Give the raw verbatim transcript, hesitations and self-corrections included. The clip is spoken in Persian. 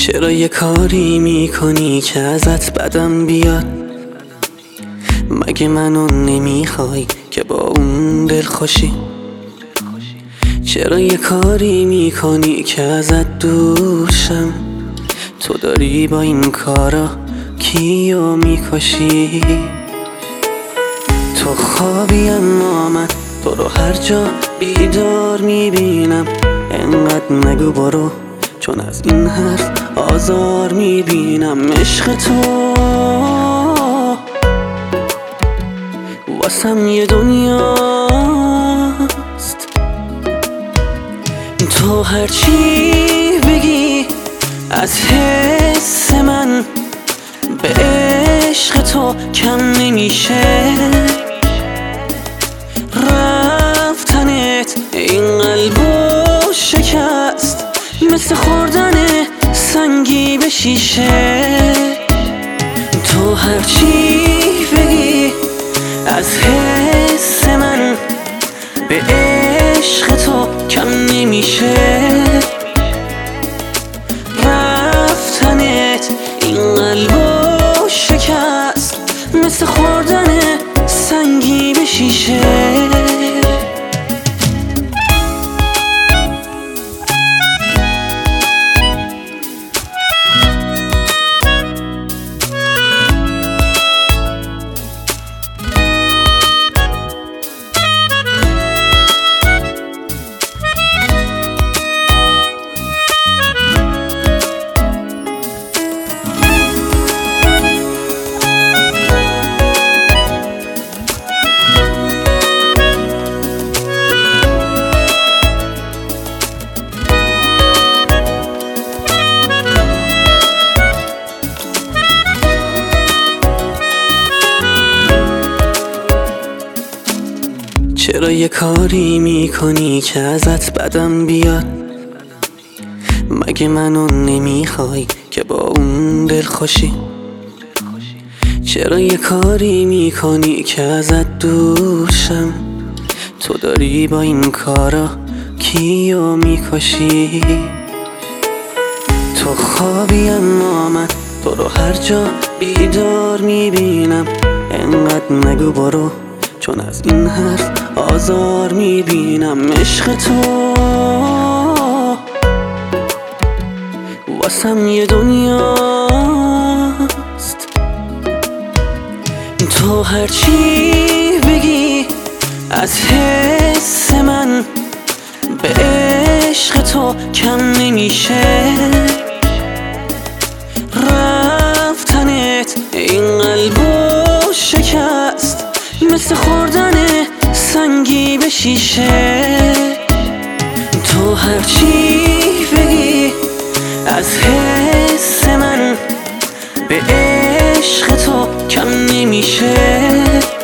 چرا یه کاری میکنی که ازت بدم بیاد؟ مگه منو نمیخوای که با اون دل خوشی؟ چرا یه کاری میکنی که ازت دورشم؟ تو داری با این کارا کیو میکشی؟ تو خوابی اما من تو رو هر جا بیدار میبینم. انقدر نگو برو چون از این حرف آزار میبینم. عشق تو واسم یه دنیاست. تو هرچی بگی از حس من به عشق تو کم نمیشه. رفتنت این قلبو شکست مثل خوردن سنگی به شیشه. تو هرچی بگی از حس من به عشق تو کم نمیشه. رفتنت این قلبو شکست مثل خوردن سنگی به شیشه. چرا یه کاری میکنی که ازت بدم بیاد؟ مگه منو نمیخوای که با اون دل خوشی؟ چرا یه کاری میکنی که ازت دورشم؟ تو داری با این کارا کیو میکشی؟ تو خوابی اما من تو رو هر جا بیدار میبینم. انقدر نگو برو چون از این حرف آزار میبینم. عشق تو واسم یه دنیاست. تو هرچی بگی از حس من به عشق تو کم نمیشه. رفتنت این قلبو شکست مثل خوردن سنگی به شیشه. تو هرچی بگی از حس من به عشق تو کم نمیشه.